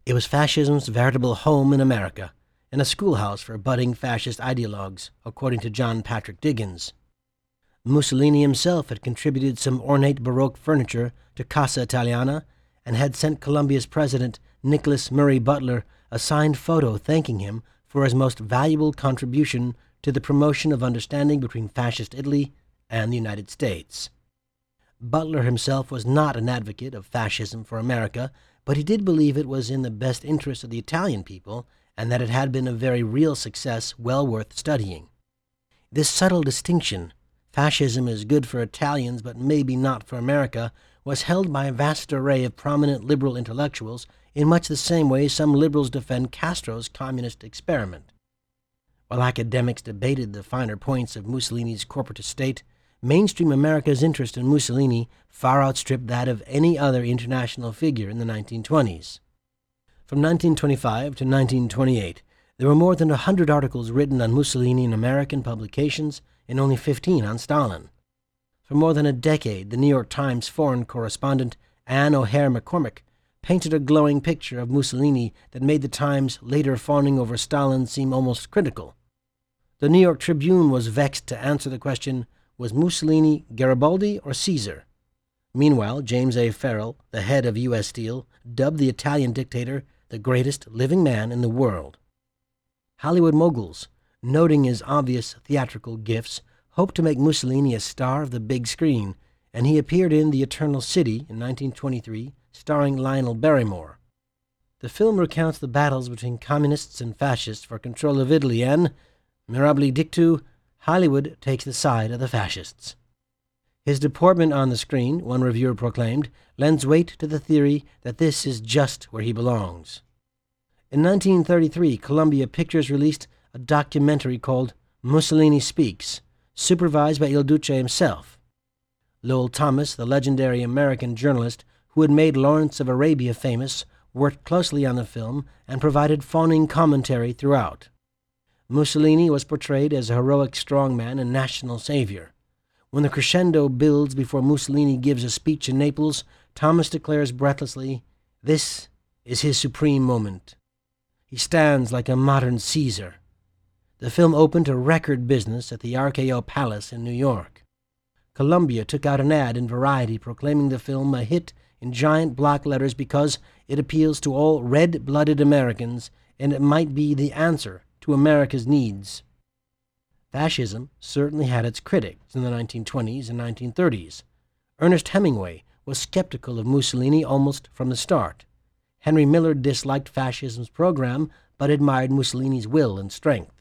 It was fascism's veritable home in America, and a schoolhouse for budding fascist ideologues, according to John Patrick Diggins. Mussolini himself had contributed some ornate Baroque furniture to Casa Italiana and had sent Colombia's president, Nicholas Murray Butler, a signed photo thanking him for his most valuable contribution to the promotion of understanding between fascist Italy and the United States. Butler himself was not an advocate of fascism for America, but he did believe it was in the best interest of the Italian people and that it had been a very real success well worth studying. This subtle distinction, fascism is good for Italians but maybe not for America, was held by a vast array of prominent liberal intellectuals in much the same way some liberals defend Castro's communist experiment. While academics debated the finer points of Mussolini's corporate estate, mainstream America's interest in Mussolini far outstripped that of any other international figure in the 1920s. From 1925 to 1928, there were more than 100 articles written on Mussolini in American publications and only 15 on Stalin. For more than a decade, the New York Times foreign correspondent Anne O'Hare McCormick painted a glowing picture of Mussolini that made the Times later fawning over Stalin seem almost critical. The New York Tribune was vexed to answer the question, was Mussolini Garibaldi or Caesar? Meanwhile, James A. Farrell, the head of U.S. Steel, dubbed the Italian dictator the greatest living man in the world. Hollywood moguls, noting his obvious theatrical gifts, hoped to make Mussolini a star of the big screen, and he appeared in The Eternal City in 1923, starring Lionel Barrymore. The film recounts the battles between communists and fascists for control of Italy, and, mirabile dictu, Hollywood takes the side of the fascists. His deportment on the screen, one reviewer proclaimed, lends weight to the theory that this is just where he belongs. In 1933, Columbia Pictures released a documentary called Mussolini Speaks, supervised by Il Duce himself. Lowell Thomas, the legendary American journalist who had made Lawrence of Arabia famous, worked closely on the film and provided fawning commentary throughout. Mussolini was portrayed as a heroic strongman and national savior. When the crescendo builds before Mussolini gives a speech in Naples, Thomas declares breathlessly, "This is his supreme moment. He stands like a modern Caesar." The film opened to record business at the RKO Palace in New York. Columbia took out an ad in Variety proclaiming the film a hit in giant block letters because it appeals to all red-blooded Americans and it might be the answer to America's needs. Fascism certainly had its critics in the 1920s and 1930s. Ernest Hemingway was skeptical of Mussolini almost from the start. Henry Miller disliked fascism's program but admired Mussolini's will and strength.